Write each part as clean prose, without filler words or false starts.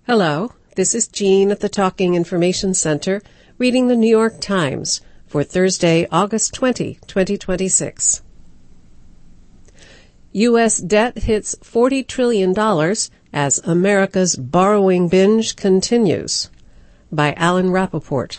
Hello, this is Jean at the Talking Information Center, reading the New York Times for Thursday, August 20, 2026. U.S. debt hits $40 trillion as America's borrowing binge continues, by Alan Rappaport.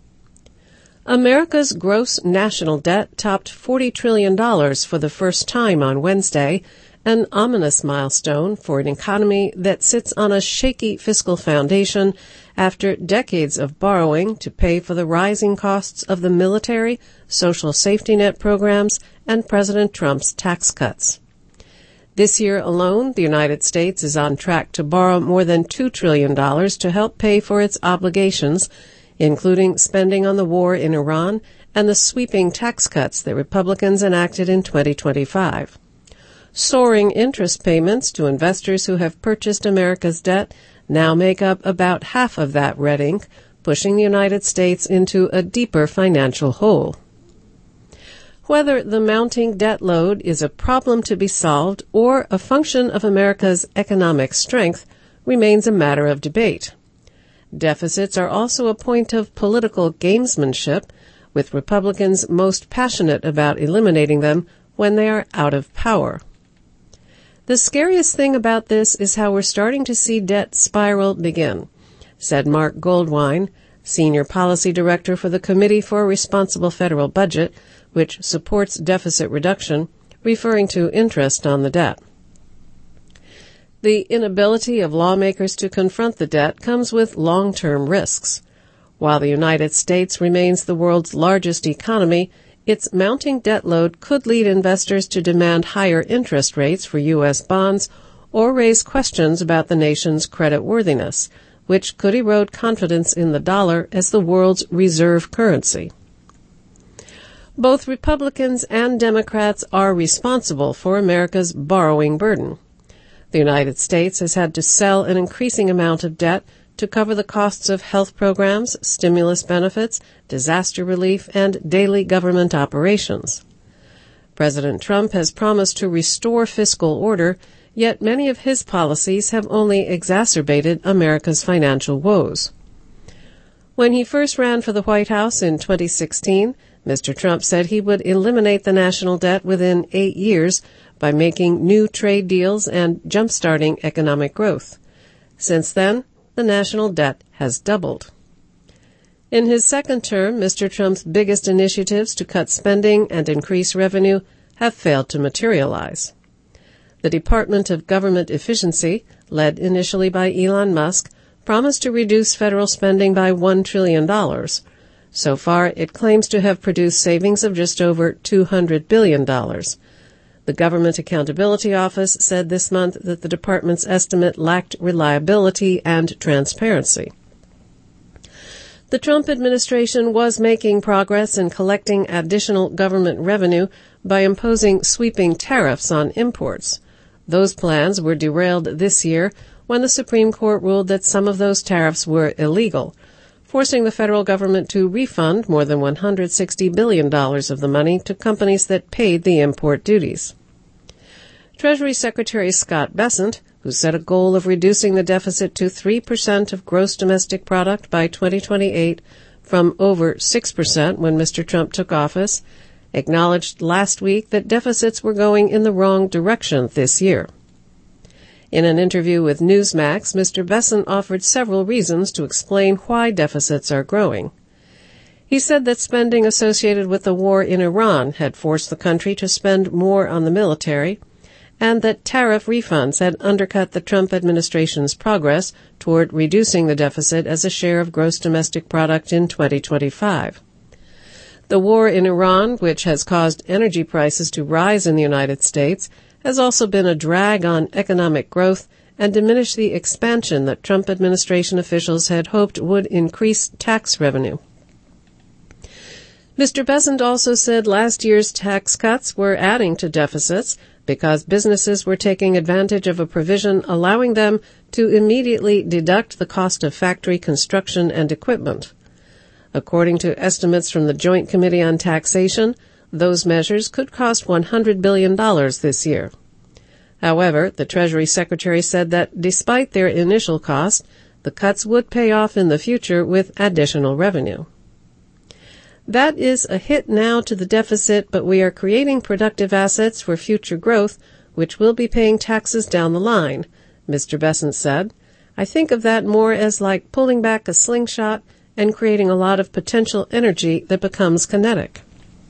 America's gross national debt topped $40 trillion for the first time on Wednesday, an ominous milestone for an economy that sits on a shaky fiscal foundation after decades of borrowing to pay for the rising costs of the military, social safety net programs, and President Trump's tax cuts. This year alone, the United States is on track to borrow more than $2 trillion to help pay for its obligations, including spending on the war in Iran and the sweeping tax cuts that Republicans enacted in 2025. Soaring interest payments to investors who have purchased America's debt now make up about half of that red ink, pushing the United States into a deeper financial hole. Whether the mounting debt load is a problem to be solved or a function of America's economic strength remains a matter of debate. Deficits are also a point of political gamesmanship, with Republicans most passionate about eliminating them when they are out of power. The scariest thing about this is how we're starting to see debt spiral begin, said Mark Goldwine, Senior Policy Director for the Committee for a Responsible Federal Budget, which supports deficit reduction, referring to interest on the debt. The inability of lawmakers to confront the debt comes with long-term risks. While the United States remains the world's largest economy, its mounting debt load could lead investors to demand higher interest rates for U.S. bonds or raise questions about the nation's creditworthiness, which could erode confidence in the dollar as the world's reserve currency. Both Republicans and Democrats are responsible for America's borrowing burden. The United States has had to sell an increasing amount of debt to cover the costs of health programs, stimulus benefits, disaster relief, and daily government operations. President Trump has promised to restore fiscal order, yet many of his policies have only exacerbated America's financial woes. When he first ran for the White House in 2016, Mr. Trump said he would eliminate the national debt within 8 years by making new trade deals and jump-starting economic growth. Since then, the national debt has doubled. In his second term, Mr. Trump's biggest initiatives to cut spending and increase revenue have failed to materialize. The Department of Government Efficiency, led initially by Elon Musk, promised to reduce federal spending by $1 trillion. So far, it claims to have produced savings of just over $200 billion. The Government Accountability Office said this month that the department's estimate lacked reliability and transparency. The Trump administration was making progress in collecting additional government revenue by imposing sweeping tariffs on imports. Those plans were derailed this year when the Supreme Court ruled that some of those tariffs were illegal, forcing the federal government to refund more than $160 billion of the money to companies that paid the import duties. Treasury Secretary Scott Bessent, who set a goal of reducing the deficit to 3% of gross domestic product by 2028 from over 6% when Mr. Trump took office, acknowledged last week that deficits were going in the wrong direction this year. In an interview with Newsmax, Mr. Bessent offered several reasons to explain why deficits are growing. He said that spending associated with the war in Iran had forced the country to spend more on the military, and that tariff refunds had undercut the Trump administration's progress toward reducing the deficit as a share of gross domestic product in 2025. The war in Iran, which has caused energy prices to rise in the United States, has also been a drag on economic growth and diminished the expansion that Trump administration officials had hoped would increase tax revenue. Mr. Bessent also said last year's tax cuts were adding to deficits because businesses were taking advantage of a provision allowing them to immediately deduct the cost of factory construction and equipment. According to estimates from the Joint Committee on Taxation, those measures could cost $100 billion this year. However, the Treasury Secretary said that despite their initial cost, the cuts would pay off in the future with additional revenue. That is a hit now to the deficit, but we are creating productive assets for future growth, which will be paying taxes down the line, Mr. Bessent said. I think of that more as like pulling back a slingshot and creating a lot of potential energy that becomes kinetic.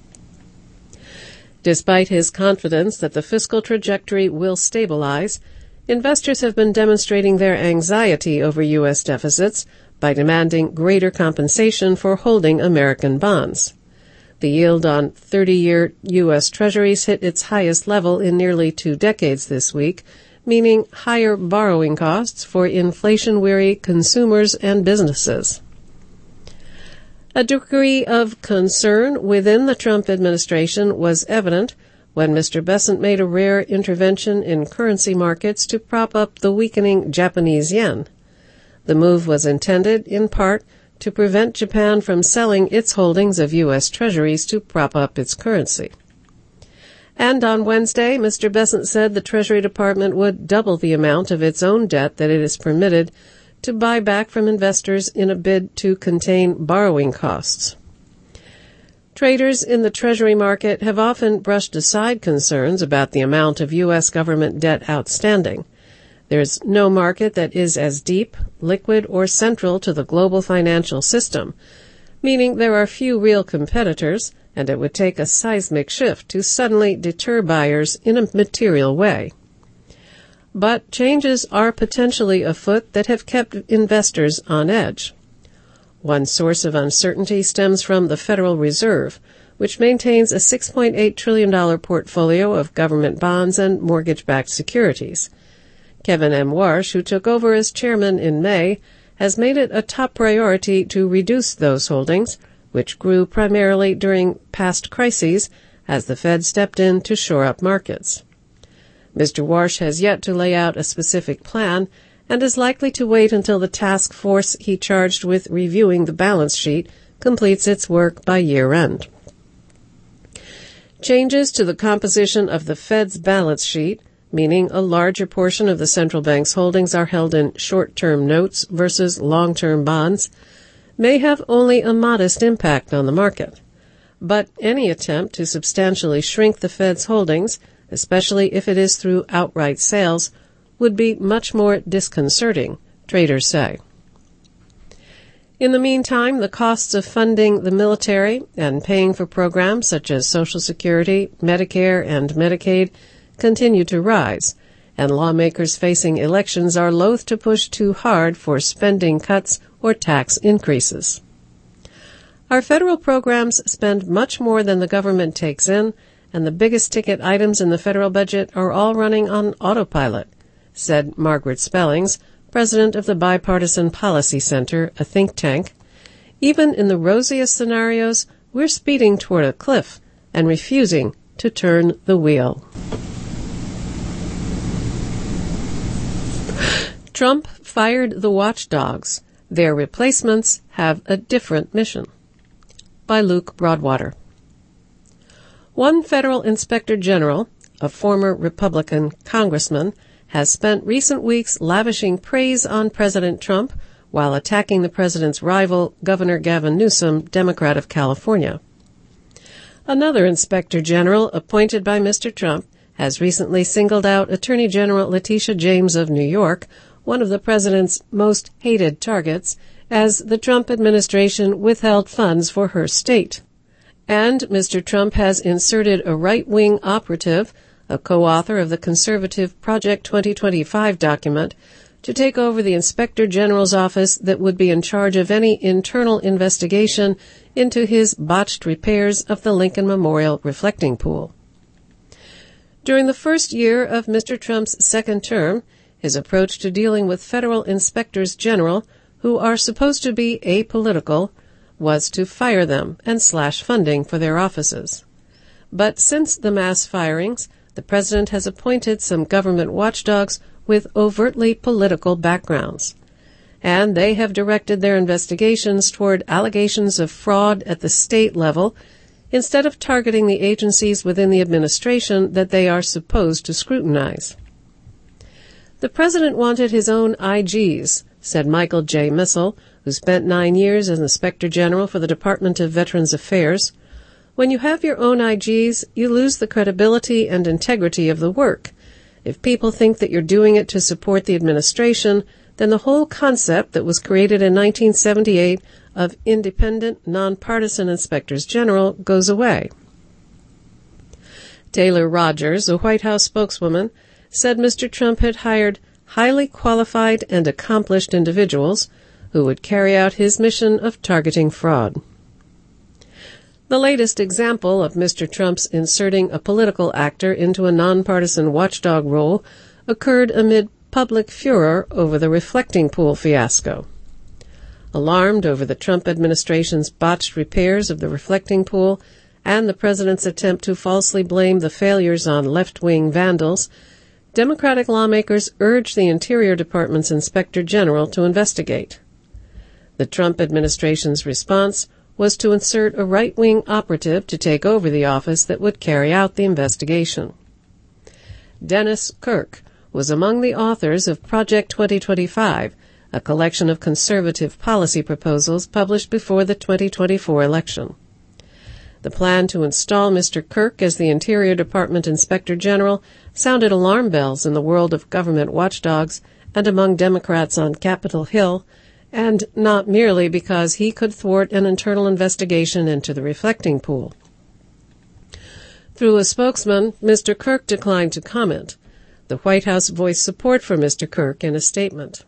Despite his confidence that the fiscal trajectory will stabilize, investors have been demonstrating their anxiety over U.S. deficits by demanding greater compensation for holding American bonds. The yield on 30-year U.S. Treasuries hit its highest level in nearly 2 decades this week, meaning higher borrowing costs for inflation-weary consumers and businesses. A degree of concern within the Trump administration was evident when Mr. Bessent made a rare intervention in currency markets to prop up the weakening Japanese yen. The move was intended, in part, to prevent Japan from selling its holdings of U.S. Treasuries to prop up its currency. And on Wednesday, Mr. Bessent said the Treasury Department would double the amount of its own debt that it is permitted to buy back from investors in a bid to contain borrowing costs. Traders in the Treasury market have often brushed aside concerns about the amount of U.S. government debt outstanding. There's no market that is as deep, liquid, or central to the global financial system, meaning there are few real competitors, and it would take a seismic shift to suddenly deter buyers in a material way. But changes are potentially afoot that have kept investors on edge. One source of uncertainty stems from the Federal Reserve, which maintains a $6.8 trillion portfolio of government bonds and mortgage-backed securities. Kevin M. Warsh, who took over as chairman in May, has made it a top priority to reduce those holdings, which grew primarily during past crises as the Fed stepped in to shore up markets. Mr. Warsh has yet to lay out a specific plan and is likely to wait until the task force he charged with reviewing the balance sheet completes its work by year-end. Changes to the composition of the Fed's balance sheet, meaning a larger portion of the central bank's holdings are held in short-term notes versus long-term bonds, may have only a modest impact on the market. But any attempt to substantially shrink the Fed's holdings, especially if it is through outright sales, would be much more disconcerting, traders say. In the meantime, the costs of funding the military and paying for programs such as Social Security, Medicare, and Medicaid continue to rise, and lawmakers facing elections are loath to push too hard for spending cuts or tax increases. Our federal programs spend much more than the government takes in, and the biggest ticket items in the federal budget are all running on autopilot, said Margaret Spellings, president of the Bipartisan Policy Center, a think tank. Even in the rosiest scenarios, we're speeding toward a cliff and refusing to turn the wheel. Trump fired the watchdogs. Their replacements have a different mission. By Luke Broadwater. One federal inspector general, a former Republican congressman, has spent recent weeks lavishing praise on President Trump while attacking the president's rival, Governor Gavin Newsom, Democrat of California. Another inspector general appointed by Mr. Trump has recently singled out Attorney General Letitia James of New York, one of the president's most hated targets, as the Trump administration withheld funds for her state. And Mr. Trump has inserted a right-wing operative, a co-author of the conservative Project 2025 document, to take over the Inspector General's office that would be in charge of any internal investigation into his botched repairs of the Lincoln Memorial reflecting pool. During the first year of Mr. Trump's second term, his approach to dealing with federal inspectors general, who are supposed to be apolitical, was to fire them and slash funding for their offices. But since the mass firings, the president has appointed some government watchdogs with overtly political backgrounds, and they have directed their investigations toward allegations of fraud at the state level instead of targeting the agencies within the administration that they are supposed to scrutinize. The president wanted his own IGs, said Michael J. Missel, who spent 9 years as Inspector General for the Department of Veterans Affairs. When you have your own IGs, you lose the credibility and integrity of the work. If people think that you're doing it to support the administration, then the whole concept that was created in 1978 of independent, nonpartisan inspectors general goes away. Taylor Rogers, a White House spokeswoman, said Mr. Trump had hired highly qualified and accomplished individuals who would carry out his mission of targeting fraud. The latest example of Mr. Trump's inserting a political actor into a nonpartisan watchdog role occurred amid public furor over the reflecting pool fiasco. Alarmed over the Trump administration's botched repairs of the reflecting pool and the president's attempt to falsely blame the failures on left-wing vandals, Democratic lawmakers urged the Interior Department's Inspector General to investigate. The Trump administration's response was to insert a right-wing operative to take over the office that would carry out the investigation. Dennis Kirk was among the authors of Project 2025, a collection of conservative policy proposals published before the 2024 election. The plan to install Mr. Kirk as the Interior Department Inspector General sounded alarm bells in the world of government watchdogs and among Democrats on Capitol Hill, and not merely because he could thwart an internal investigation into the reflecting pool. Through a spokesman, Mr. Kirk declined to comment. The White House voiced support for Mr. Kirk in a statement.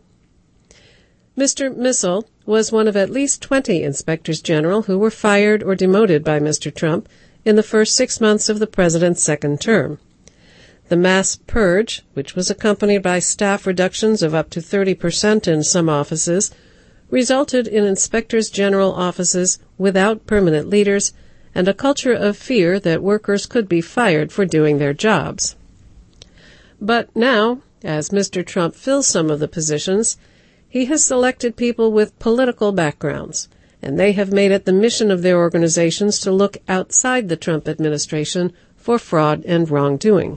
Mr. Missel was one of at least 20 inspectors general who were fired or demoted by Mr. Trump in the first 6 months of the president's second term. The mass purge, which was accompanied by staff reductions of up to 30% in some offices, resulted in inspectors general offices without permanent leaders and a culture of fear that workers could be fired for doing their jobs. But now, as Mr. Trump fills some of the positions, he has selected people with political backgrounds, and they have made it the mission of their organizations to look outside the Trump administration for fraud and wrongdoing.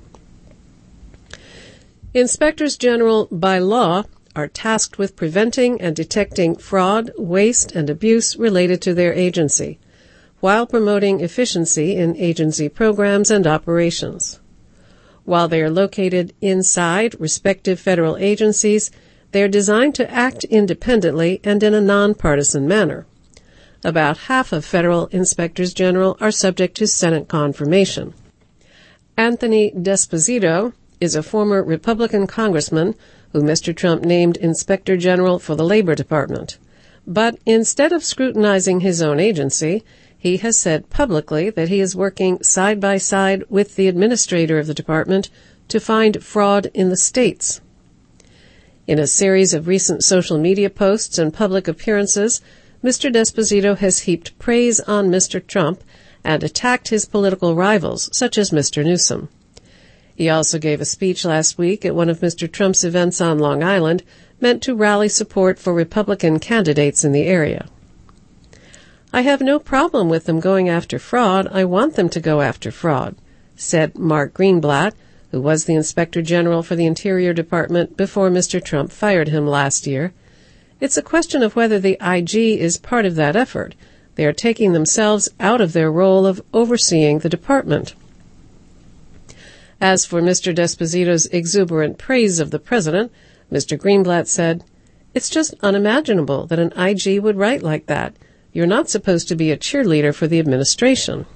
Inspectors general, by law, are tasked with preventing and detecting fraud, waste, and abuse related to their agency, while promoting efficiency in agency programs and operations. While they are located inside respective federal agencies, they are designed to act independently and in a nonpartisan manner. About half of federal inspectors general are subject to Senate confirmation. Anthony D'Esposito is a former Republican congressman who Mr. Trump named Inspector General for the Labor Department. But instead of scrutinizing his own agency, he has said publicly that he is working side by side with the administrator of the department to find fraud in the states. In a series of recent social media posts and public appearances, Mr. D'Esposito has heaped praise on Mr. Trump and attacked his political rivals, such as Mr. Newsom. He also gave a speech last week at one of Mr. Trump's events on Long Island, meant to rally support for Republican candidates in the area. "I have no problem with them going after fraud. I want them to go after fraud," said Mark Greenblatt, who was the Inspector General for the Interior Department before Mr. Trump fired him last year. "It's a question of whether the IG is part of that effort. They are taking themselves out of their role of overseeing the department." As for Mr. D'Esposito's exuberant praise of the president, Mr. Greenblatt said, "It's just unimaginable that an IG would write like that. You're not supposed to be a cheerleader for the administration."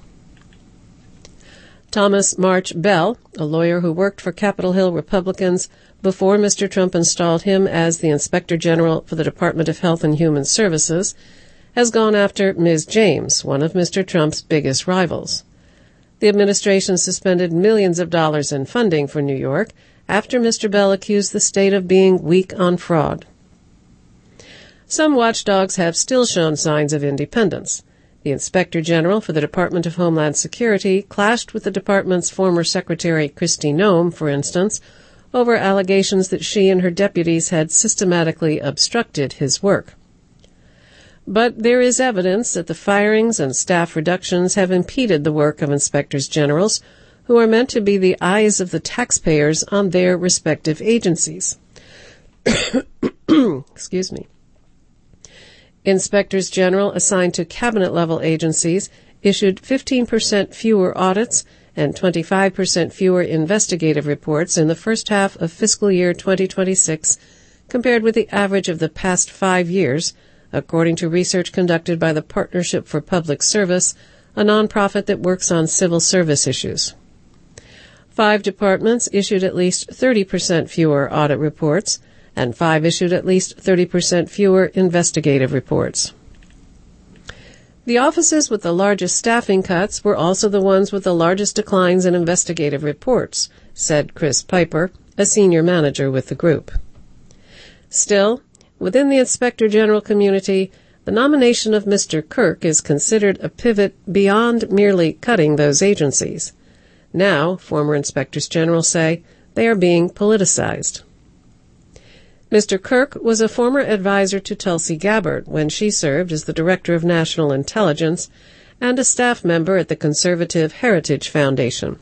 Thomas March Bell, a lawyer who worked for Capitol Hill Republicans before Mr. Trump installed him as the Inspector General for the Department of Health and Human Services, has gone after Ms. James, one of Mr. Trump's biggest rivals. The administration suspended millions of dollars in funding for New York after Mr. Bell accused the state of being weak on fraud. Some watchdogs have still shown signs of independence. The Inspector General for the Department of Homeland Security clashed with the department's former Secretary Kristi Noem, for instance, over allegations that she and her deputies had systematically obstructed his work. But there is evidence that the firings and staff reductions have impeded the work of inspectors generals, who are meant to be the eyes of the taxpayers on their respective agencies. Excuse me. Inspectors General assigned to cabinet-level agencies issued 15% fewer audits and 25% fewer investigative reports in the first half of fiscal year 2026 compared with the average of the past 5 years, according to research conducted by the Partnership for Public Service, a nonprofit that works on civil service issues. 5 departments issued at least 30% fewer audit reports, and 5 issued at least 30% fewer investigative reports. The offices with the largest staffing cuts were also the ones with the largest declines in investigative reports, said Chris Piper, a senior manager with the group. Still, within the Inspector General community, the nomination of Mr. Kirk is considered a pivot beyond merely cutting those agencies. Now, former Inspectors General say, they are being politicized. Mr. Kirk was a former advisor to Tulsi Gabbard when she served as the Director of National Intelligence and a staff member at the conservative Heritage Foundation.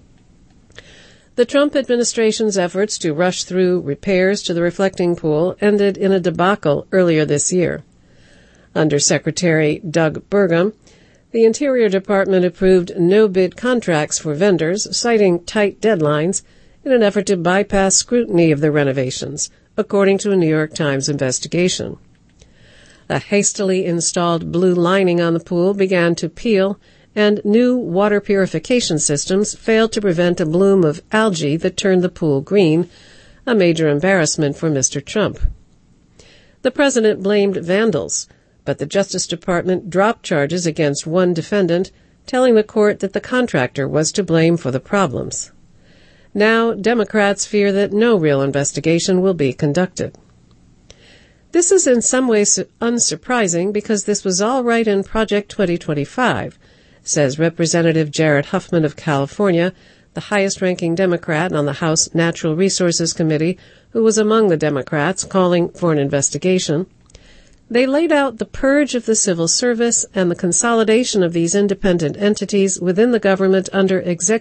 The Trump administration's efforts to rush through repairs to the reflecting pool ended in a debacle earlier this year. Under Secretary Doug Burgum, the Interior Department approved no-bid contracts for vendors, citing tight deadlines in an effort to bypass scrutiny of the renovations, according to a New York Times investigation. A hastily installed blue lining on the pool began to peel, and new water purification systems failed to prevent a bloom of algae that turned the pool green, a major embarrassment for Mr. Trump. The president blamed vandals, but the Justice Department dropped charges against one defendant, telling the court that the contractor was to blame for the problems. Now, Democrats fear that no real investigation will be conducted. This is in some ways unsurprising because this was all right in Project 2025, says Representative Jared Huffman of California, the highest-ranking Democrat on the House Natural Resources Committee, who was among the Democrats calling for an investigation. They laid out the purge of the civil service and the consolidation of these independent entities within the government under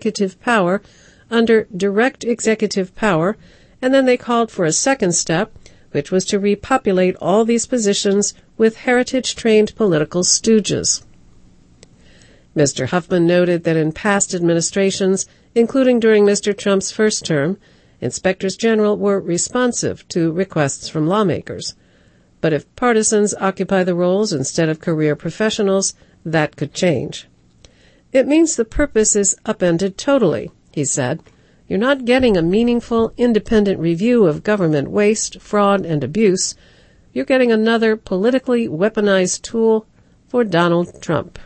direct executive power, and then they called for a second step, which was to repopulate all these positions with heritage-trained political stooges. Mr. Huffman noted that in past administrations, including during Mr. Trump's first term, inspectors general were responsive to requests from lawmakers. But if partisans occupy the roles instead of career professionals, that could change. It means the purpose is upended totally, he said. You're not getting a meaningful, independent review of government waste, fraud, and abuse. You're getting another politically weaponized tool for Donald Trump.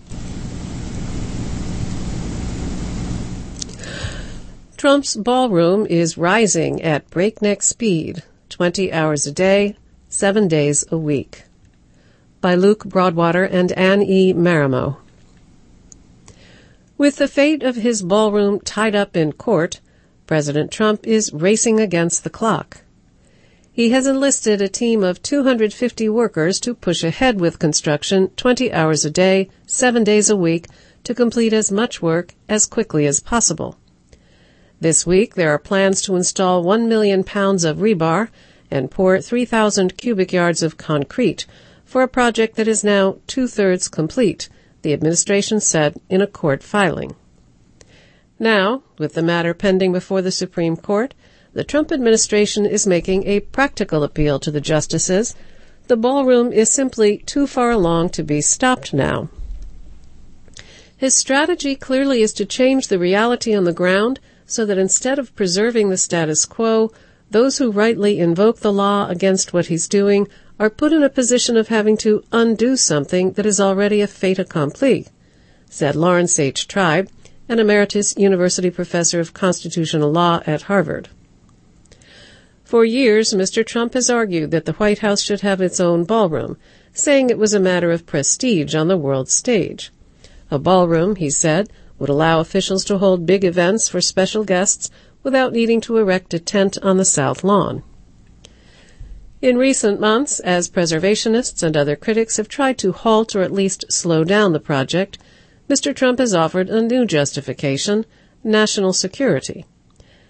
Trump's ballroom is rising at breakneck speed, 20 hours a day, 7 days a week. By Luke Broadwater and Anne E. Marimo. With the fate of his ballroom tied up in court, President Trump is racing against the clock. He has enlisted a team of 250 workers to push ahead with construction 20 hours a day, 7 days a week, to complete as much work as quickly as possible. This week, there are plans to install 1 million pounds of rebar and pour 3,000 cubic yards of concrete for a project that is now 2/3 complete, the administration said in a court filing. Now, with the matter pending before the Supreme Court, the Trump administration is making a practical appeal to the justices. The ballroom is simply too far along to be stopped now. His strategy clearly is to change the reality on the ground so that instead of preserving the status quo, those who rightly invoke the law against what he's doing are put in a position of having to undo something that is already a fait accompli, said Lawrence H. Tribe, an emeritus university professor of constitutional law at Harvard. For years, Mr. Trump has argued that the White House should have its own ballroom, saying it was a matter of prestige on the world stage. A ballroom, he said, would allow officials to hold big events for special guests without needing to erect a tent on the South Lawn. In recent months, as preservationists and other critics have tried to halt or at least slow down the project, Mr. Trump has offered a new justification: national security.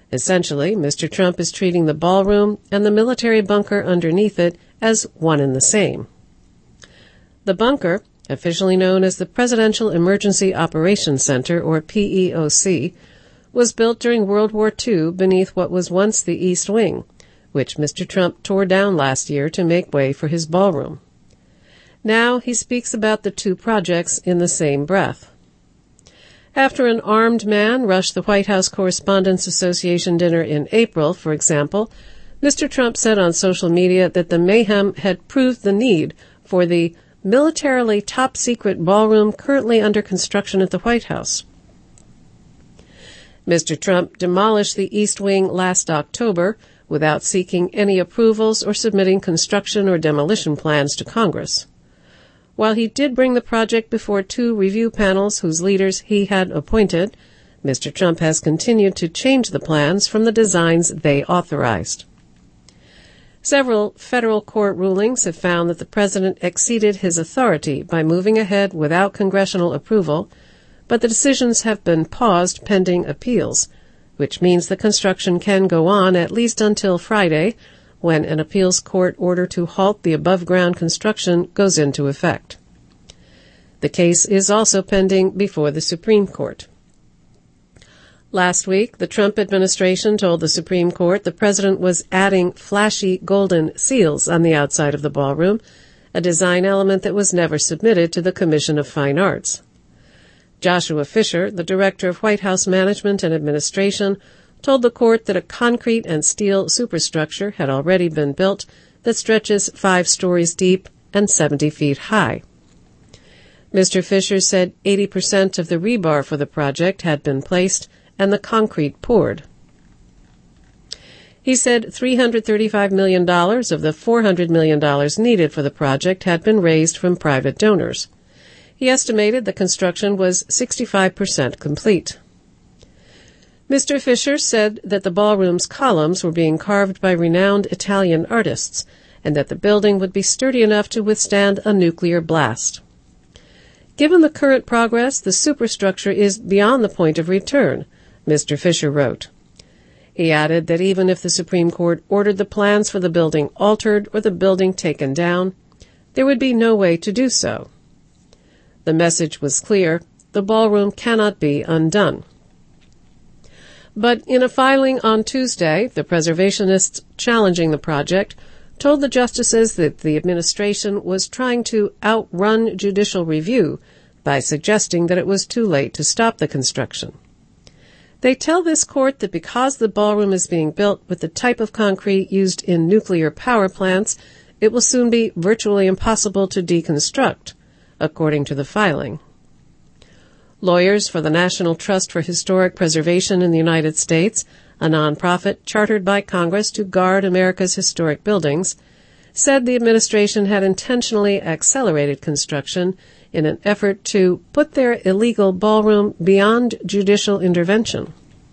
Essentially, Mr. Trump is treating the ballroom and the military bunker underneath it as one and the same. The bunker, officially known as the Presidential Emergency Operations Center, or PEOC, was built during World War II beneath what was once the East Wing, which Mr. Trump tore down last year to make way for his ballroom. Now he speaks about the two projects in the same breath. After an armed man rushed the White House Correspondents Association dinner in April, for example, Mr. Trump said on social media that the mayhem had proved the need for the militarily top-secret ballroom currently under construction at the White House. Mr. Trump demolished the East Wing last October without seeking any approvals or submitting construction or demolition plans to Congress. While he did bring the project before two review panels whose leaders he had appointed, Mr. Trump has continued to change the plans from the designs they authorized. Several federal court rulings have found that the president exceeded his authority by moving ahead without congressional approval, but the decisions have been paused pending appeals, which means the construction can go on at least until Friday, when an appeals court order to halt the above-ground construction goes into effect. The case is also pending before the Supreme Court. Last week, the Trump administration told the Supreme Court the president was adding flashy golden seals on the outside of the ballroom, a design element that was never submitted to the Commission of Fine Arts. Joshua Fisher, the director of White House Management and Administration, told the court that a concrete and steel superstructure had already been built that stretches 5 stories deep and 70 feet high. Mr. Fisher said 80% of the rebar for the project had been placed and the concrete poured. He said $335 million of the $400 million needed for the project had been raised from private donors. He estimated the construction was 65% complete. Mr. Fisher said that the ballroom's columns were being carved by renowned Italian artists and that the building would be sturdy enough to withstand a nuclear blast. Given the current progress, the superstructure is beyond the point of return, Mr. Fisher wrote. He added that even if the Supreme Court ordered the plans for the building altered or the building taken down, there would be no way to do so. The message was clear: the ballroom cannot be undone. But in a filing on Tuesday, the preservationists challenging the project told the justices that the administration was trying to outrun judicial review by suggesting that it was too late to stop the construction. They tell this court that because the ballroom is being built with the type of concrete used in nuclear power plants, it will soon be virtually impossible to deconstruct, according to the filing. Lawyers for the National Trust for Historic Preservation in the United States, a nonprofit chartered by Congress to guard America's historic buildings, said the administration had intentionally accelerated construction in an effort to put their illegal ballroom beyond judicial intervention.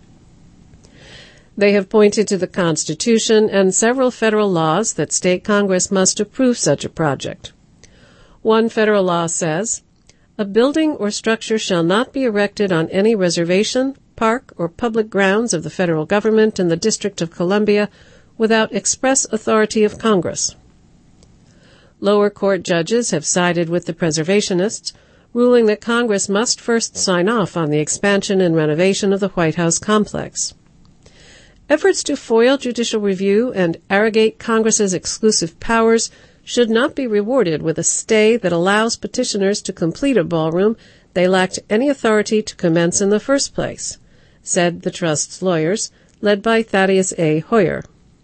They have pointed to the Constitution and several federal laws that state Congress must approve such a project. One federal law says, "A building or structure shall not be erected on any reservation, park, or public grounds of the federal government in the District of Columbia without express authority of Congress." Lower court judges have sided with the preservationists, ruling that Congress must first sign off on the expansion and renovation of the White House complex. Efforts to foil judicial review and arrogate Congress's exclusive powers should not be rewarded with a stay that allows petitioners to complete a ballroom they lacked any authority to commence in the first place, said the Trust's lawyers, led by Thaddeus A. Hoyer.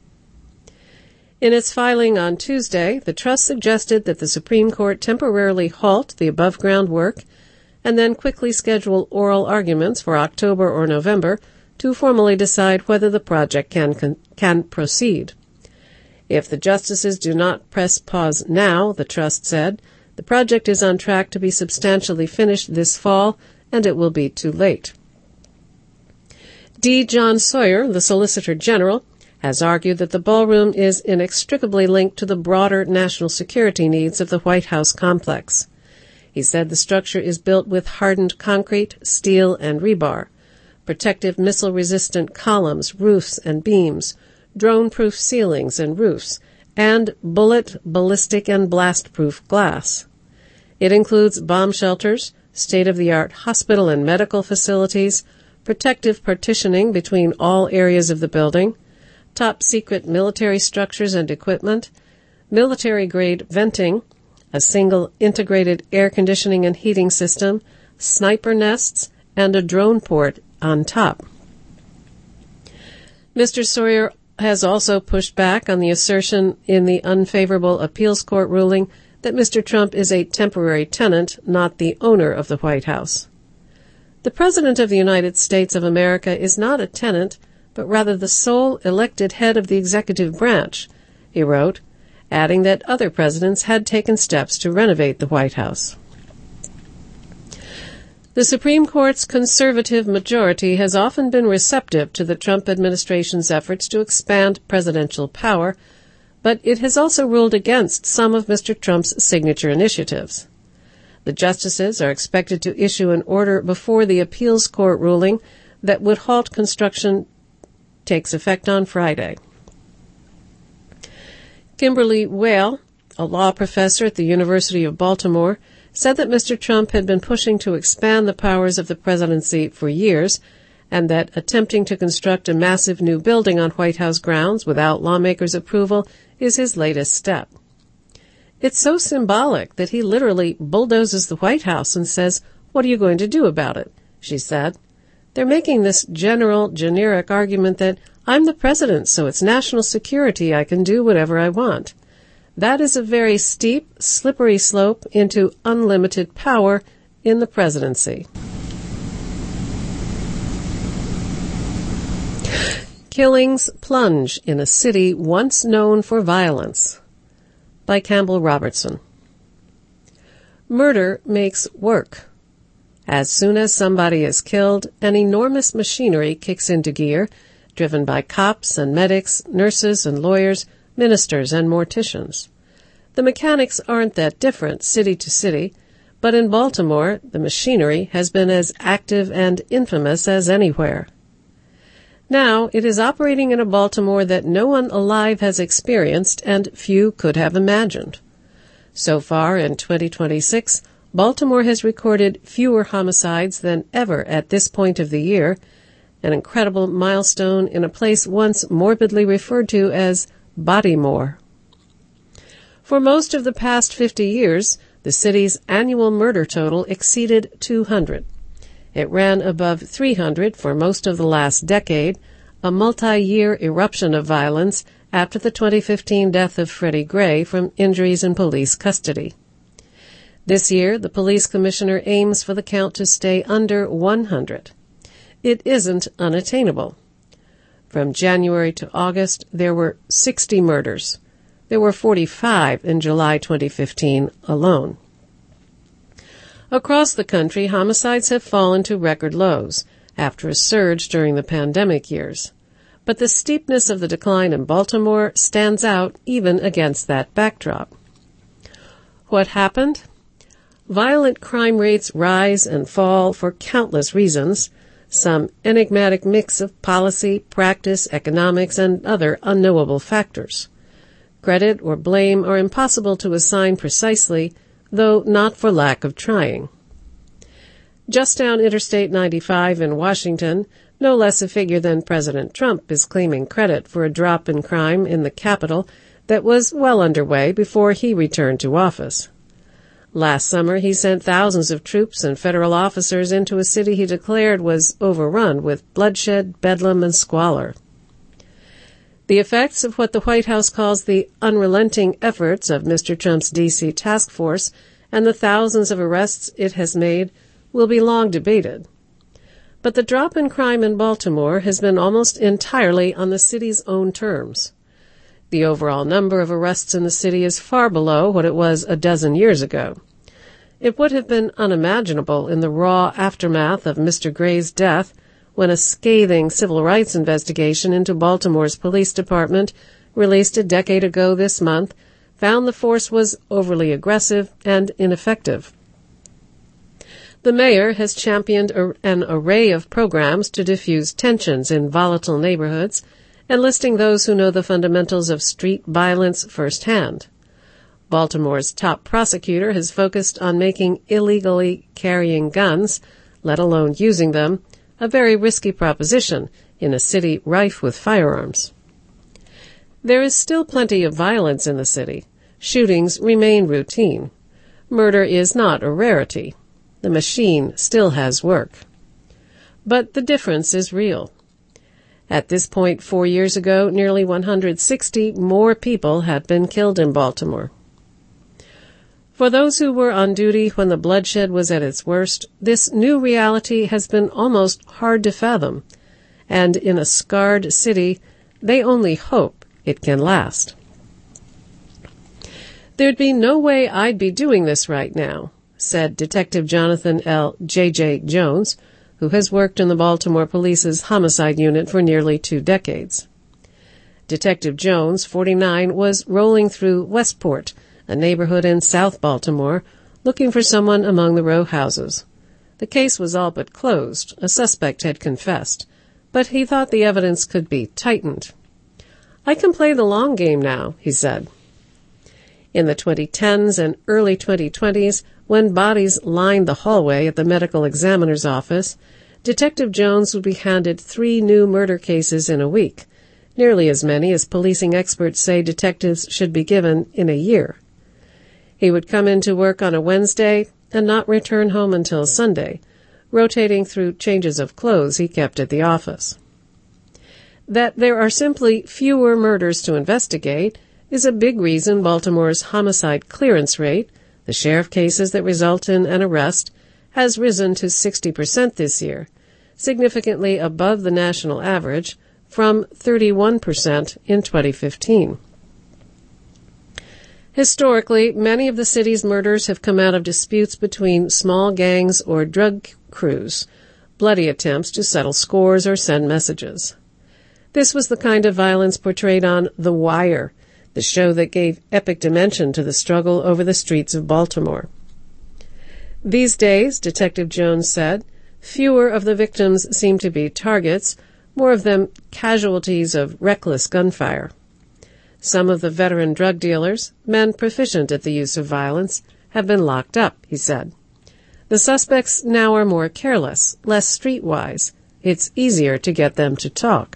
In its filing on Tuesday, the Trust suggested that the Supreme Court temporarily halt the above-ground work and then quickly schedule oral arguments for October or November to formally decide whether the project can proceed. If the justices do not press pause now, the Trust said, the project is on track to be substantially finished this fall, and it will be too late. D. John Sawyer, the Solicitor General, has argued that the ballroom is inextricably linked to the broader national security needs of the White House complex. He said the structure is built with hardened concrete, steel, and rebar, protective missile-resistant columns, roofs, and beams, drone-proof ceilings and roofs, and bullet, ballistic, and blast-proof glass. It includes bomb shelters, state-of-the-art hospital and medical facilities, protective partitioning between all areas of the building, top-secret military structures and equipment, military-grade venting, a single integrated air conditioning and heating system, sniper nests, and a drone port on top. Mr. Sawyer has also pushed back on the assertion in the unfavorable appeals court ruling that Mr. Trump is a temporary tenant, not the owner of the White House. The President of the United States of America is not a tenant, but rather the sole elected head of the executive branch, he wrote, adding that other presidents had taken steps to renovate the White House. The Supreme Court's conservative majority has often been receptive to the Trump administration's efforts to expand presidential power, but it has also ruled against some of Mr. Trump's signature initiatives. The justices are expected to issue an order before the appeals court ruling that would halt construction takes effect on Friday. Kimberly Whale, a law professor at the University of Baltimore, said that Mr. Trump had been pushing to expand the powers of the presidency for years, and that attempting to construct a massive new building on White House grounds without lawmakers' approval is his latest step. It's so symbolic that he literally bulldozes the White House and says, "What are you going to do about it?" she said. They're making this generic argument that I'm the president, so it's national security, I can do whatever I want. That is a very steep, slippery slope into unlimited power in the presidency. Killings plunge in a city once known for violence. By Campbell Robertson. Murder makes work. As soon as somebody is killed, an enormous machinery kicks into gear, driven by cops and medics, nurses and lawyers, ministers and morticians. The mechanics aren't that different city to city, but in Baltimore, the machinery has been as active and infamous as anywhere. Now, it is operating in a Baltimore that no one alive has experienced and few could have imagined. So far, in 2026, Baltimore has recorded fewer homicides than ever at this point of the year, an incredible milestone in a place once morbidly referred to as Bodymore. For most of the past 50 years, the city's annual murder total exceeded 200. It ran above 300 for most of the last decade, a multi-year eruption of violence after the 2015 death of Freddie Gray from injuries in police custody. This year, the police commissioner aims for the count to stay under 100. It isn't unattainable. From January to August, there were 60 murders. There were 45 in July 2015 alone. Across the country, homicides have fallen to record lows after a surge during the pandemic years. But the steepness of the decline in Baltimore stands out even against that backdrop. What happened? Violent crime rates rise and fall for countless reasons, some enigmatic mix of policy, practice, economics, and other unknowable factors. Credit or blame are impossible to assign precisely, though not for lack of trying. Just down Interstate 95 in Washington, no less a figure than President Trump is claiming credit for a drop in crime in the capital that was well underway before he returned to office. Last summer, he sent thousands of troops and federal officers into a city he declared was overrun with bloodshed, bedlam, and squalor. The effects of what the White House calls the unrelenting efforts of Mr. Trump's D.C. task force and the thousands of arrests it has made will be long debated. But the drop in crime in Baltimore has been almost entirely on the city's own terms. The overall number of arrests in the city is far below what it was a dozen years ago. It would have been unimaginable in the raw aftermath of Mr. Gray's death when a scathing civil rights investigation into Baltimore's police department, released a decade ago this month, found the force was overly aggressive and ineffective. The mayor has championed an array of programs to diffuse tensions in volatile neighborhoods, enlisting those who know the fundamentals of street violence firsthand. Baltimore's top prosecutor has focused on making illegally carrying guns, let alone using them, a very risky proposition in a city rife with firearms. There is still plenty of violence in the city. Shootings remain routine. Murder is not a rarity. The machine still has work. But the difference is real. At this point 4 years ago, nearly 160 more people had been killed in Baltimore. For those who were on duty when the bloodshed was at its worst, this new reality has been almost hard to fathom, and in a scarred city, they only hope it can last. "There'd be no way I'd be doing this right now," said Detective Jonathan L. J.J. Jones, who has worked in the Baltimore Police's homicide unit for nearly 2 decades. Detective Jones, 49, was rolling through Westport, a neighborhood in South Baltimore, looking for someone among the row houses. The case was all but closed. A suspect had confessed, but he thought the evidence could be tightened. "I can play the long game now," he said. In the 2010s and early 2020s, when bodies lined the hallway at the medical examiner's office, Detective Jones would be handed 3 new murder cases in a week, nearly as many as policing experts say detectives should be given in a year. He would come into work on a Wednesday and not return home until Sunday, rotating through changes of clothes he kept at the office. That there are simply fewer murders to investigate is a big reason Baltimore's homicide clearance rate, the share of cases that result in an arrest, has risen to 60% this year, significantly above the national average, from 31% in 2015. Historically, many of the city's murders have come out of disputes between small gangs or drug crews, bloody attempts to settle scores or send messages. This was the kind of violence portrayed on The Wire, the show that gave epic dimension to the struggle over the streets of Baltimore. These days, Detective Jones said, fewer of the victims seem to be targets, more of them casualties of reckless gunfire. Some of the veteran drug dealers, men proficient at the use of violence, have been locked up, he said. The suspects now are more careless, less streetwise. It's easier to get them to talk.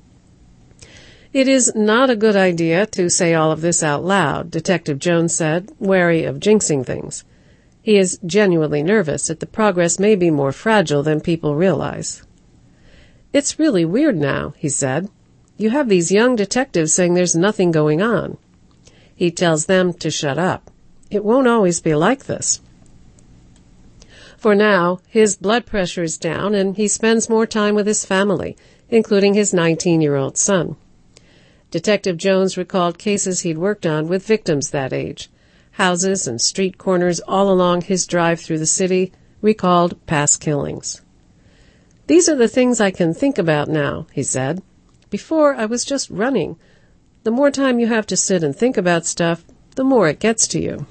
It is not a good idea to say all of this out loud, Detective Jones said, wary of jinxing things. He is genuinely nervous that the progress may be more fragile than people realize. "It's really weird now," he said. "You have these young detectives saying there's nothing going on." He tells them to shut up. It won't always be like this. For now, his blood pressure is down and he spends more time with his family, including his 19-year-old son. Detective Jones recalled cases he'd worked on with victims that age. Houses and street corners all along his drive through the city recalled past killings. "These are the things I can think about now," he said. "Before, I was just running. The more time you have to sit and think about stuff, the more it gets to you."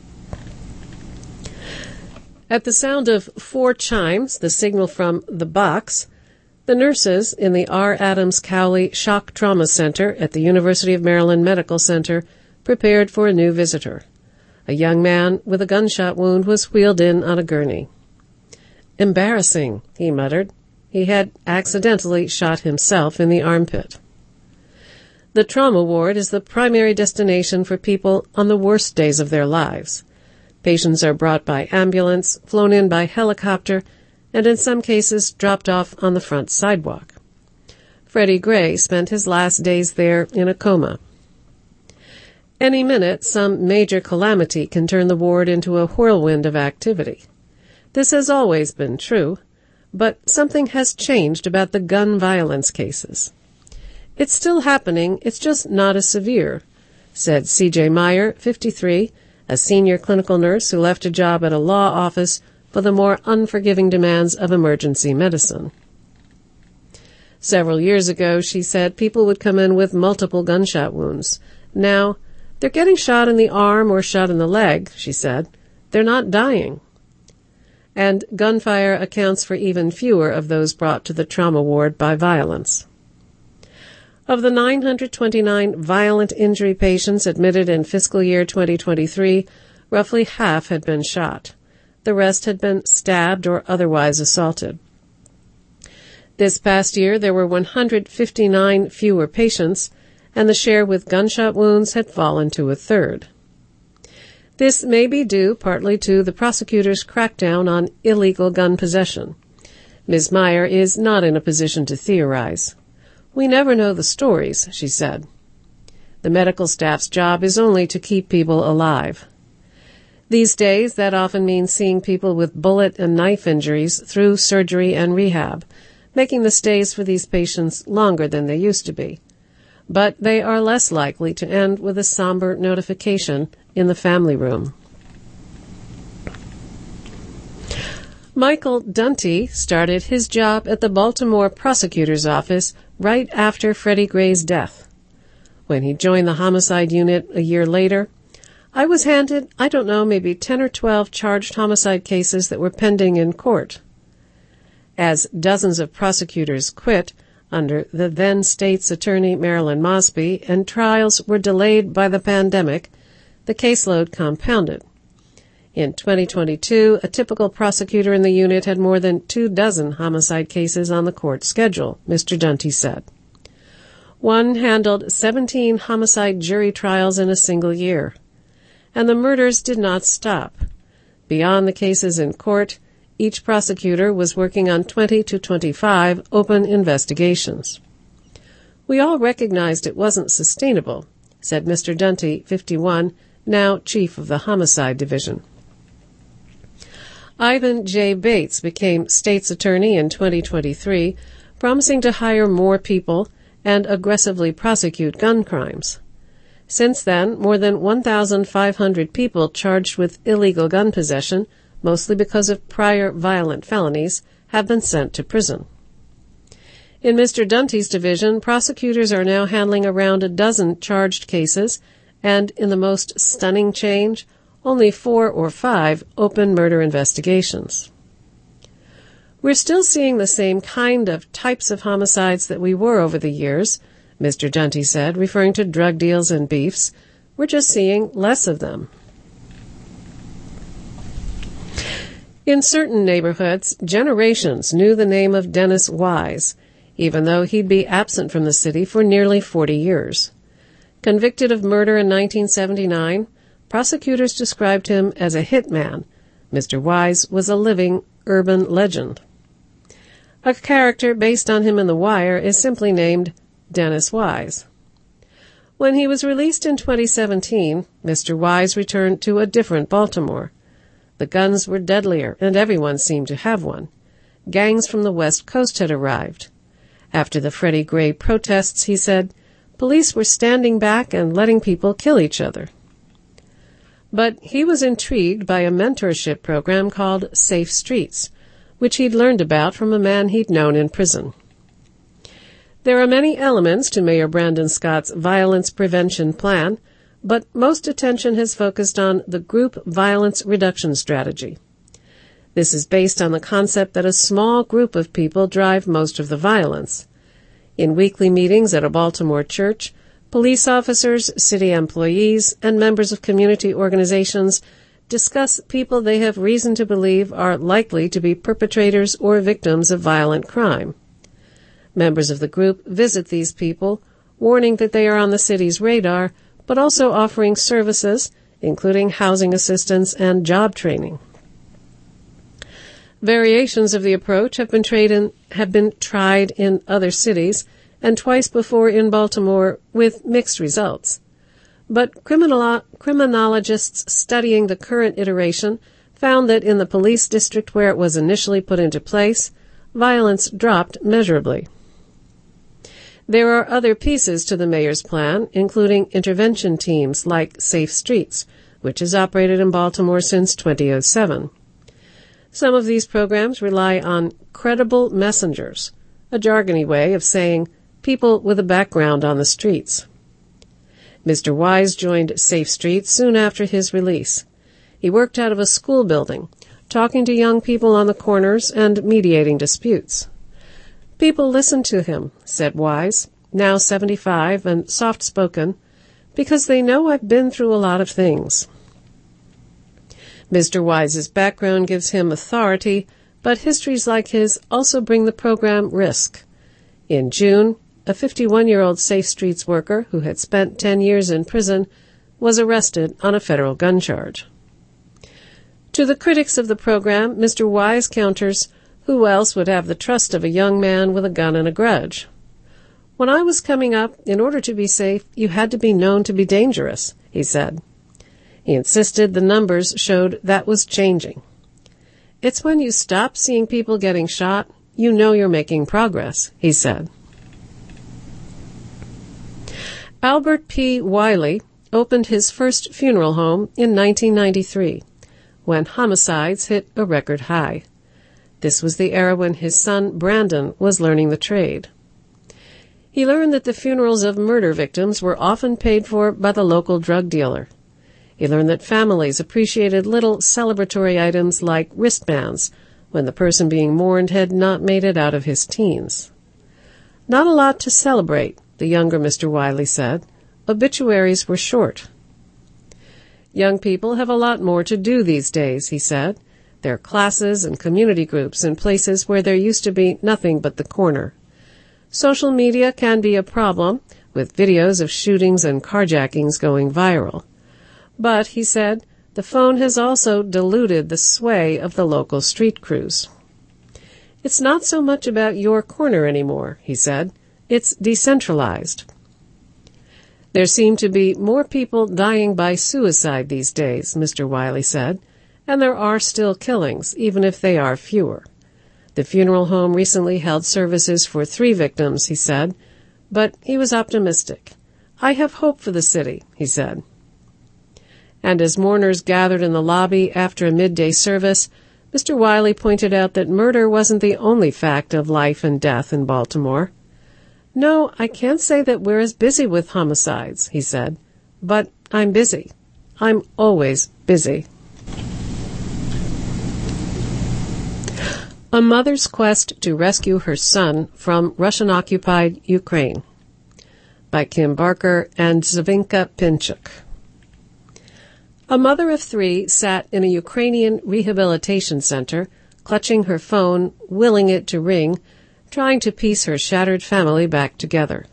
At the sound of 4 chimes, the signal from the box, the nurses in the R. Adams Cowley Shock Trauma Center at the University of Maryland Medical Center prepared for a new visitor. A young man with a gunshot wound was wheeled in on a gurney. "Embarrassing," he muttered. He had accidentally shot himself in the armpit. The trauma ward is the primary destination for people on the worst days of their lives. Patients are brought by ambulance, flown in by helicopter, and in some cases dropped off on the front sidewalk. Freddie Gray spent his last days there in a coma. Any minute, some major calamity can turn the ward into a whirlwind of activity. This has always been true, but something has changed about the gun violence cases. "It's still happening, it's just not as severe," said C.J. Meyer, 53, a senior clinical nurse who left a job at a law office for the more unforgiving demands of emergency medicine. Several years ago, she said, people would come in with multiple gunshot wounds. Now, they're getting shot in the arm or shot in the leg, she said. They're not dying. and gunfire accounts for even fewer of those brought to the trauma ward by violence. Of the 929 violent injury patients admitted in fiscal year 2023, roughly half had been shot. The rest had been stabbed or otherwise assaulted. This past year, there were 159 fewer patients, and the share with gunshot wounds had fallen to a third. This may be due partly to the prosecutor's crackdown on illegal gun possession. Ms. Meyer is not in a position to theorize. "We never know the stories," she said. "The medical staff's job is only to keep people alive." These days, that often means seeing people with bullet and knife injuries through surgery and rehab, making the stays for these patients longer than they used to be. But they are less likely to end with a somber notification in the family room. Michael Dunty started his job at the Baltimore prosecutor's office right after Freddie Gray's death. When he joined the homicide unit a year later, "I was handed, maybe 10 or 12 charged homicide cases that were pending in court." As dozens of prosecutors quit under the then state's attorney Marilyn Mosby and trials were delayed by the pandemic, the caseload compounded. In 2022, a typical prosecutor in the unit had more than 24 homicide cases on the court schedule, Mr. Dunty said. One handled 17 homicide jury trials in a single year. And the murders did not stop. Beyond the cases in court, each prosecutor was working on 20 to 25 open investigations. "We all recognized it wasn't sustainable," said Mr. Dunty, 51, now chief of the homicide division. Ivan J. Bates became state's attorney in 2023, promising to hire more people and aggressively prosecute gun crimes. Since then, more than 1,500 people charged with illegal gun possession, mostly because of prior violent felonies, have been sent to prison. In Mr. Dunty's division, prosecutors are now handling around a dozen charged cases, and in the most stunning change, only 4 or 5 open murder investigations. "We're still seeing the same kind of types of homicides that we were over the years," Mr. Dunty said, referring to drug deals and beefs. "We're just seeing less of them." In certain neighborhoods, generations knew the name of Dennis Wise, even though he'd be absent from the city for nearly 40 years. Convicted of murder in 1979, prosecutors described him as a hitman. Mr. Wise was a living urban legend. A character based on him in The Wire is simply named Dennis Wise. When he was released in 2017, Mr. Wise returned to a different Baltimore. The guns were deadlier, and everyone seemed to have one. Gangs from the West Coast had arrived. After the Freddie Gray protests, he said, police were standing back and letting people kill each other. But he was intrigued by a mentorship program called Safe Streets, which he'd learned about from a man he'd known in prison. There are many elements to Mayor Brandon Scott's violence prevention plan, but most attention has focused on the group violence reduction strategy. This is based on the concept that a small group of people drive most of the violence. In weekly meetings at a Baltimore church, police officers, city employees, and members of community organizations discuss people they have reason to believe are likely to be perpetrators or victims of violent crime. Members of the group visit these people, warning that they are on the city's radar, but also offering services, including housing assistance and job training. Variations of the approach have been tried in other cities, and twice before in Baltimore with mixed results. But criminologists studying the current iteration found that in the police district where it was initially put into place, violence dropped measurably. There are other pieces to the mayor's plan, including intervention teams like Safe Streets, which has operated in Baltimore since 2007. Some of these programs rely on credible messengers, a jargony way of saying people with a background on the streets. Mr. Wise joined Safe Streets soon after his release. He worked out of a school building, talking to young people on the corners and mediating disputes. "People listen to him," said Wise, now 75 and soft-spoken, "because they know I've been through a lot of things." Mr. Wise's background gives him authority, but histories like his also bring the program risk. In June, a 51-year-old Safe Streets worker who had spent 10 years in prison was arrested on a federal gun charge. To the critics of the program, Mr. Wise counters, who else would have the trust of a young man with a gun and a grudge? "When I was coming up, in order to be safe, you had to be known to be dangerous," he said. He insisted the numbers showed that was changing. "It's when you stop seeing people getting shot, you know you're making progress," he said. Albert P. Wiley opened his first funeral home in 1993, when homicides hit a record high. This was the era when his son Brandon was learning the trade. He learned that the funerals of murder victims were often paid for by the local drug dealer. He learned that families appreciated little celebratory items like wristbands when the person being mourned had not made it out of his teens. Not a lot to celebrate, the younger Mr. Wiley said. Obituaries were short. "Young people have a lot more to do these days," he said. "There are classes and community groups in places where there used to be nothing but the corner. Social media can be a problem, with videos of shootings and carjackings going viral. But," he said, "the phone has also diluted the sway of the local street crews. It's not so much about your corner anymore," he said. "It's decentralized." "There seem to be more people dying by suicide these days," Mr. Wiley said, "and there are still killings, even if they are fewer. The funeral home recently held services for 3 victims," he said, but he was optimistic. "I have hope for the city," he said. And as mourners gathered in the lobby after a midday service, Mr. Wiley pointed out that murder wasn't the only fact of life and death in Baltimore. "No, I can't say that we're as busy with homicides," he said, "but I'm busy. I'm always busy." A Mother's Quest to Rescue Her Son from Russian-Occupied Ukraine by Kim Barker and Zvinka Pinchuk. A mother of 3 sat in a Ukrainian rehabilitation center, clutching her phone, willing it to ring, trying to piece her shattered family back together.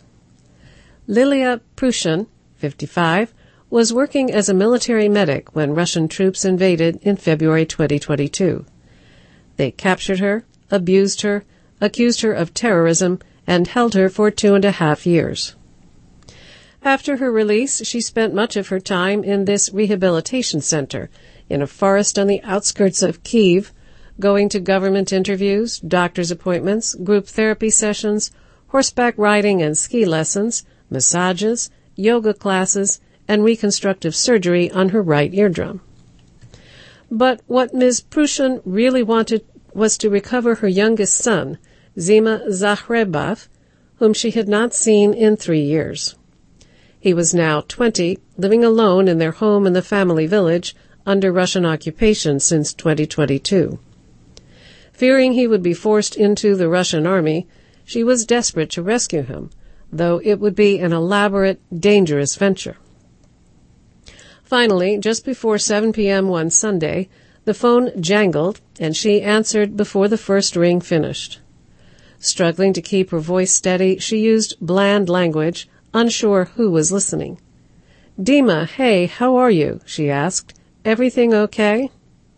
Lilia Prushin, 55, was working as a military medic when Russian troops invaded in February 2022. They captured her, abused her, accused her of terrorism, and held her for 2.5 years. After her release, she spent much of her time in this rehabilitation center in a forest on the outskirts of Kyiv, going to government interviews, doctor's appointments, group therapy sessions, horseback riding and ski lessons, massages, yoga classes, and reconstructive surgery on her right eardrum. But what Ms. Prushin really wanted was to recover her youngest son, Zima Zakhrebov, whom she had not seen in 3 years. He was now 20, living alone in their home in the family village under Russian occupation since 2022. Fearing he would be forced into the Russian army, she was desperate to rescue him, though it would be an elaborate, dangerous venture. Finally, just before 7 p.m. one Sunday, the phone jangled, and she answered before the first ring finished. Struggling to keep her voice steady, she used bland language, unsure who was listening. "Dima, hey, how are you?" she asked. "Everything okay?"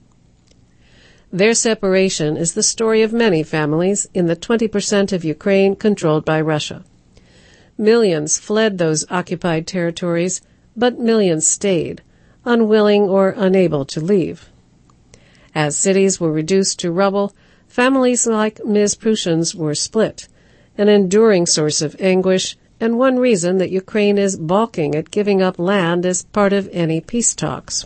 Their separation is the story of many families in the 20% of Ukraine controlled by Russia. Millions fled those occupied territories, but millions stayed, unwilling or unable to leave. As cities were reduced to rubble, families like Ms. Prushin's were split, an enduring source of anguish, and one reason that Ukraine is balking at giving up land as part of any peace talks.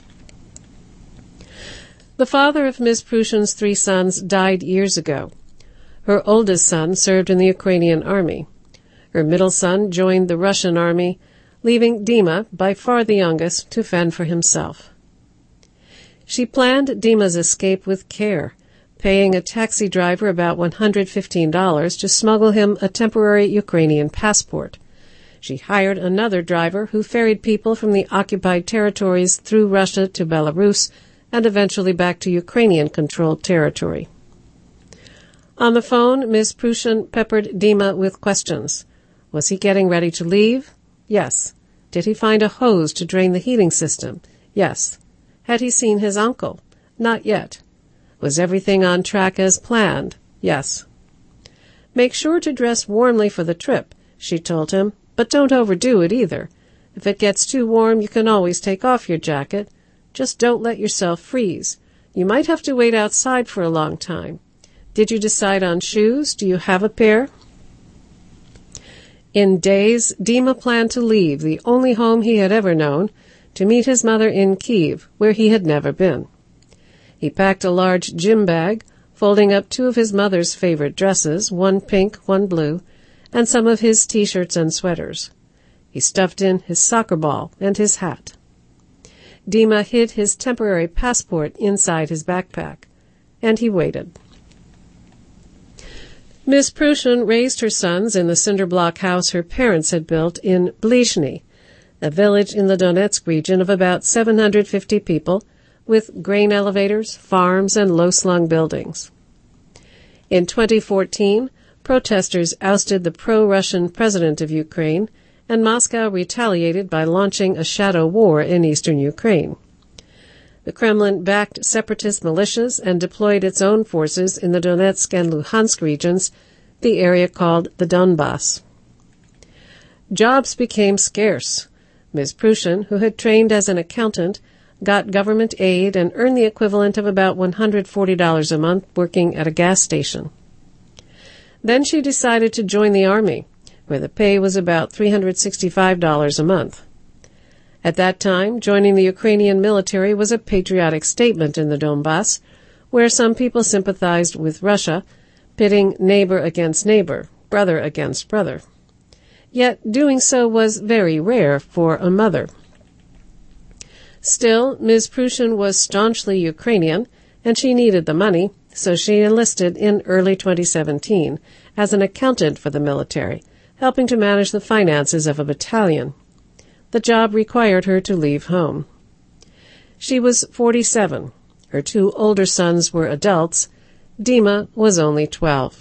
The father of Ms. Prushin's 3 sons died years ago. Her oldest son served in the Ukrainian army. Her middle son joined the Russian army, leaving Dima, by far the youngest, to fend for himself. She planned Dima's escape with care, paying a taxi driver about $115 to smuggle him a temporary Ukrainian passport. She hired another driver who ferried people from the occupied territories through Russia to Belarus and eventually back to Ukrainian-controlled territory. On the phone, Ms. Prushin peppered Dima with questions. Was he getting ready to leave? Yes. Did he find a hose to drain the heating system? Yes. Had he seen his uncle? Not yet. Was everything on track as planned? Yes. Make sure to dress warmly for the trip, she told him, but don't overdo it either. If it gets too warm, you can always take off your jacket. Just don't let yourself freeze. You might have to wait outside for a long time. Did you decide on shoes? Do you have a pair? In days, Dima planned to leave the only home he had ever known to meet his mother in Kyiv, where he had never been. He packed a large gym bag, folding up 2 of his mother's favorite dresses, one pink, one blue, and some of his T-shirts and sweaters. He stuffed in his soccer ball and his hat. Dima hid his temporary passport inside his backpack, and he waited. Miss Prushin raised her sons in the cinder block house her parents had built in Blizhny, a village in the Donetsk region of about 750 people, with grain elevators, farms, and low-slung buildings. In 2014, protesters ousted the pro-Russian president of Ukraine, and Moscow retaliated by launching a shadow war in eastern Ukraine. The Kremlin backed separatist militias and deployed its own forces in the Donetsk and Luhansk regions, the area called the Donbass. Jobs became scarce. Ms. Prushin, who had trained as an accountant, got government aid and earned the equivalent of about $140 a month working at a gas station. Then she decided to join the army, where the pay was about $365 a month. At that time, joining the Ukrainian military was a patriotic statement in the Donbass, where some people sympathized with Russia, pitting neighbor against neighbor, brother against brother. Yet doing so was very rare for a mother. Still, Ms. Prushin was staunchly Ukrainian, and she needed the money, so she enlisted in early 2017 as an accountant for the military, helping to manage the finances of a battalion. The job required her to leave home. She was 47. Her 2 older sons were adults. Dima was only 12.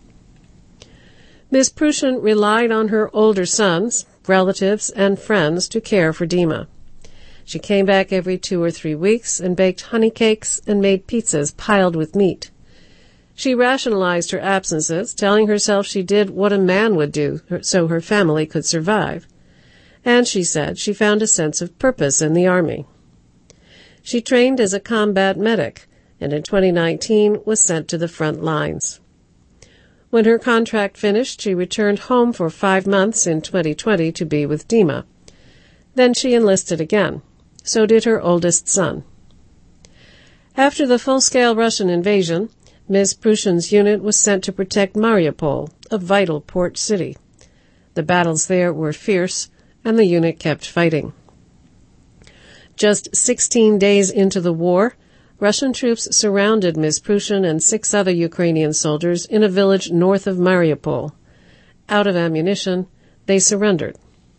Ms. Prushin relied on her older sons, relatives, and friends to care for Dima. She came back every 2 or 3 weeks and baked honey cakes and made pizzas piled with meat. She rationalized her absences, telling herself she did what a man would do so her family could survive. And she said she found a sense of purpose in the army. She trained as a combat medic, and in 2019 was sent to the front lines. When her contract finished, she returned home for 5 months in 2020 to be with Dima. Then she enlisted again. So did her oldest son. After the full-scale Russian invasion, Ms. Prushin's unit was sent to protect Mariupol, a vital port city. The battles there were fierce, and the unit kept fighting. Just 16 days into the war, Russian troops surrounded Ms. Prushin and 6 other Ukrainian soldiers in a village north of Mariupol. Out of ammunition, they surrendered.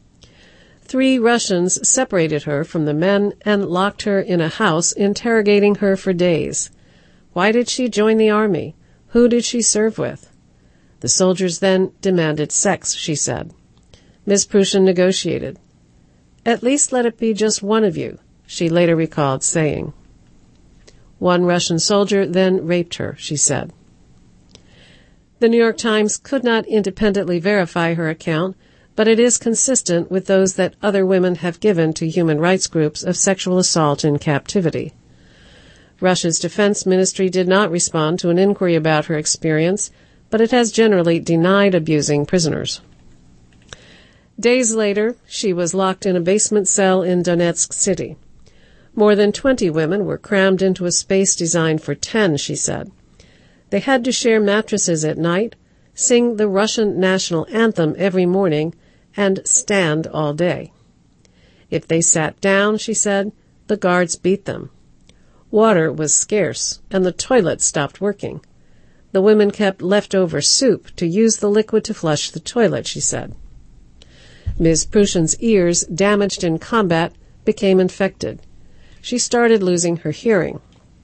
3 Russians separated her from the men and locked her in a house, interrogating her for days. Why did she join the army? Who did she serve with? The soldiers then demanded sex, she said. Ms. Prushin negotiated. At least let it be just one of you, she later recalled saying. 1 Russian soldier then raped her, she said. The New York Times could not independently verify her account, but it is consistent with those that other women have given to human rights groups of sexual assault in captivity. Russia's defense ministry did not respond to an inquiry about her experience, but it has generally denied abusing prisoners. Days later, she was locked in a basement cell in Donetsk City. More than 20 women were crammed into a space designed for 10, she said. They had to share mattresses at night, sing the Russian national anthem every morning, and stand all day. If they sat down, she said, the guards beat them. Water was scarce, and the toilet stopped working. The women kept leftover soup to use the liquid to flush the toilet, she said. Ms. Prushin's ears, damaged in combat, became infected. She started losing her hearing.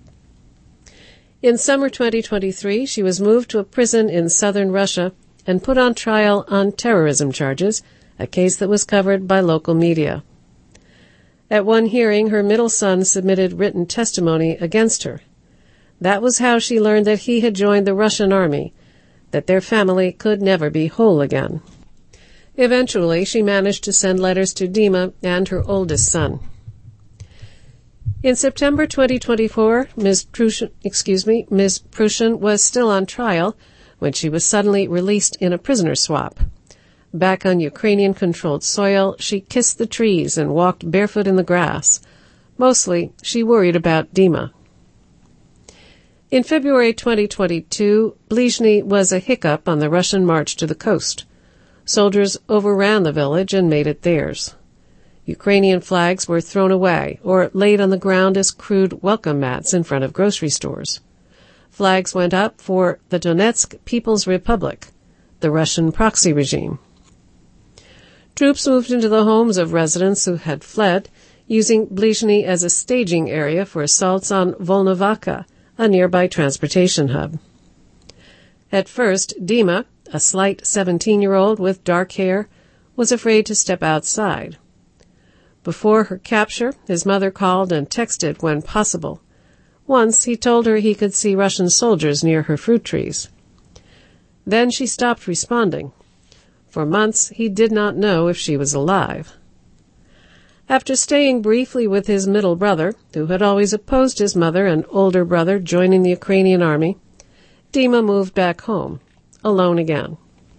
In summer 2023, she was moved to a prison in southern Russia and put on trial on terrorism charges, a case that was covered by local media. At one hearing, her middle son submitted written testimony against her. That was how she learned that he had joined the Russian army, that their family could never be whole again. Eventually, she managed to send letters to Dima and her oldest son. In September 2024, Ms. Prushin was still on trial when she was suddenly released in a prisoner swap. Back on Ukrainian-controlled soil, she kissed the trees and walked barefoot in the grass. Mostly, she worried about Dima. In February 2022, Blizhny was a hiccup on the Russian march to the coast. Soldiers overran the village and made it theirs. Ukrainian flags were thrown away or laid on the ground as crude welcome mats in front of grocery stores. Flags went up for the Donetsk People's Republic, the Russian proxy regime. Troops moved into the homes of residents who had fled, using Blizhny as a staging area for assaults on Volnovakha, a nearby transportation hub. At first, Dima, a slight 17-year-old with dark hair, was afraid to step outside. Before her capture, his mother called and texted when possible. Once he told her he could see Russian soldiers near her fruit trees. Then she stopped responding. For months, he did not know if she was alive. After staying briefly with his middle brother, who had always opposed his mother and older brother joining the Ukrainian army, Dima moved back home, alone again.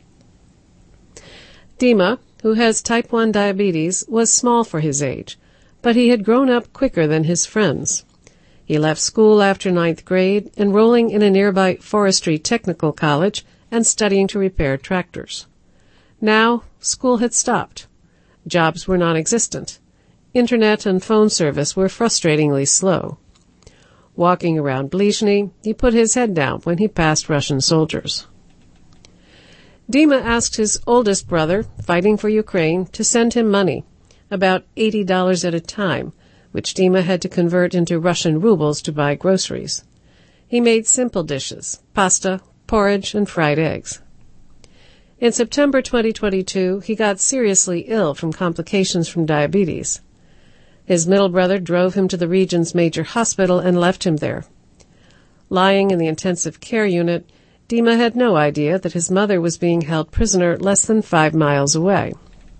Dima, who has type 1 diabetes, was small for his age, but he had grown up quicker than his friends. He left school after 9th grade, enrolling in a nearby forestry technical college and studying to repair tractors. Now, school had stopped. Jobs were non-existent. Internet and phone service were frustratingly slow. Walking around Blizhny, he put his head down when he passed Russian soldiers. Dima asked his oldest brother, fighting for Ukraine, to send him money, about $80 at a time, which Dima had to convert into Russian rubles to buy groceries. He made simple dishes, pasta, porridge, and fried eggs. In September 2022, he got seriously ill from complications from diabetes. His middle brother drove him to the region's major hospital and left him there. Lying in the intensive care unit, Dima had no idea that his mother was being held prisoner less than 5 miles away.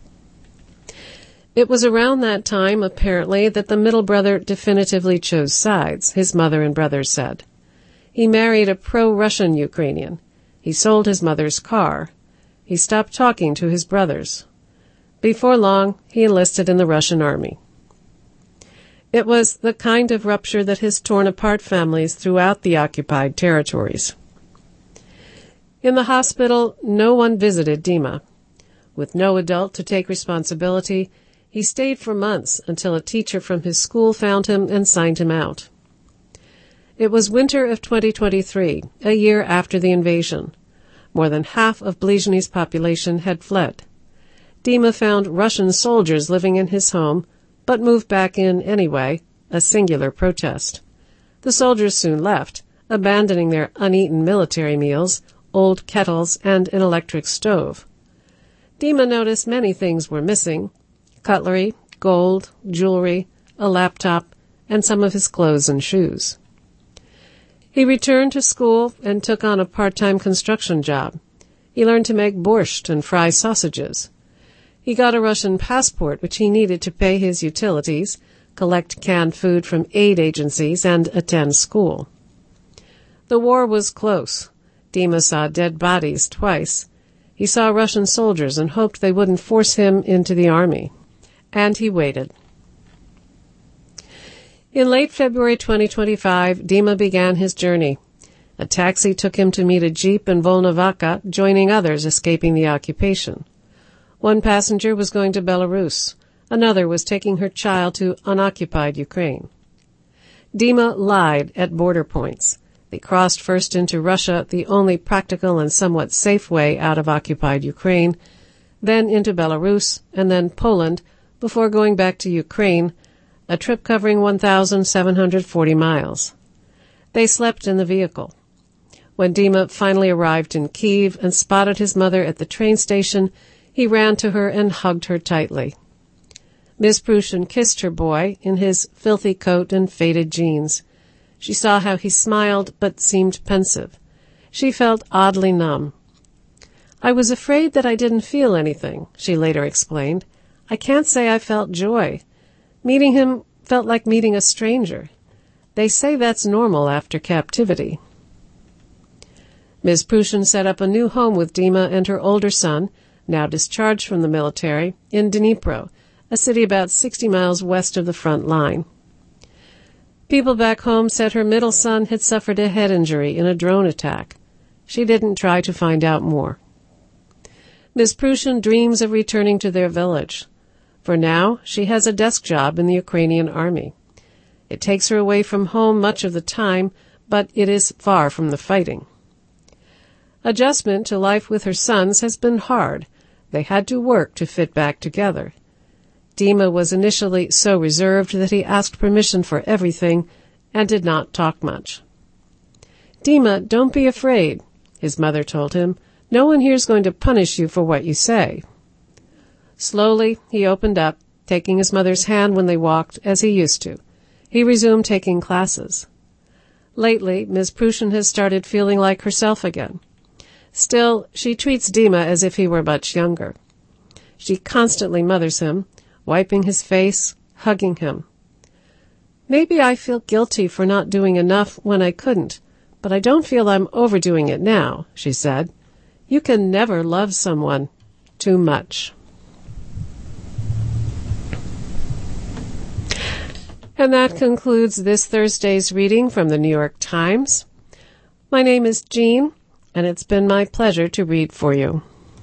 It was around that time, apparently, that the middle brother definitively chose sides, his mother and brother said. He married a pro-Russian Ukrainian. He sold his mother's car. He stopped talking to his brothers. Before long, he enlisted in the Russian army. It was the kind of rupture that has torn apart families throughout the occupied territories. In the hospital, no one visited Dima. With no adult to take responsibility, he stayed for months until a teacher from his school found him and signed him out. It was winter of 2023, a year after the invasion. More than half of Blizhny's population had fled. Dima found Russian soldiers living in his home, but moved back in anyway, a singular protest. The soldiers soon left, abandoning their uneaten military meals, old kettles, and an electric stove. Dima noticed many things were missing: cutlery, gold, jewelry, a laptop, and some of his clothes and shoes. He returned to school and took on a part-time construction job. He learned to make borscht and fry sausages. He got a Russian passport, which he needed to pay his utilities, collect canned food from aid agencies, and attend school. The war was close. Dima saw dead bodies twice. He saw Russian soldiers and hoped they wouldn't force him into the army. And he waited. In late February 2025, Dima began his journey. A taxi took him to meet a jeep in Volnovakha, joining others escaping the occupation. One passenger was going to Belarus. Another was taking her child to unoccupied Ukraine. Dima lied at border points. They crossed first into Russia, the only practical and somewhat safe way out of occupied Ukraine, then into Belarus, and then Poland, before going back to Ukraine, a trip covering 1,740 miles. They slept in the vehicle. When Dima finally arrived in Kyiv and spotted his mother at the train station, he ran to her and hugged her tightly. Ms. Prushin kissed her boy in his filthy coat and faded jeans. She saw how he smiled but seemed pensive. She felt oddly numb. "I was afraid that I didn't feel anything," she later explained. "I can't say I felt joy. Meeting him felt like meeting a stranger. They say that's normal after captivity." Ms. Prushin set up a new home with Dima and her older son, now discharged from the military, in Dnipro, a city about 60 miles west of the front line. People back home said her middle son had suffered a head injury in a drone attack. She didn't try to find out more. Ms. Prushin dreams of returning to their village. For now, she has a desk job in the Ukrainian army. It takes her away from home much of the time, but it is far from the fighting. Adjustment to life with her sons has been hard. They had to work to fit back together. Dima was initially so reserved that he asked permission for everything and did not talk much. "Dima, don't be afraid," his mother told him. "No one here's going to punish you for what you say." Slowly, he opened up, taking his mother's hand when they walked, as he used to. He resumed taking classes. Lately, Ms. Prushin has started feeling like herself again. Still, she treats Dima as if he were much younger. She constantly mothers him, wiping his face, hugging him. "Maybe I feel guilty for not doing enough when I couldn't, but I don't feel I'm overdoing it now," she said. "You can never love someone too much." And that concludes this Thursday's reading from the New York Times. My name is Jean, and it's been my pleasure to read for you.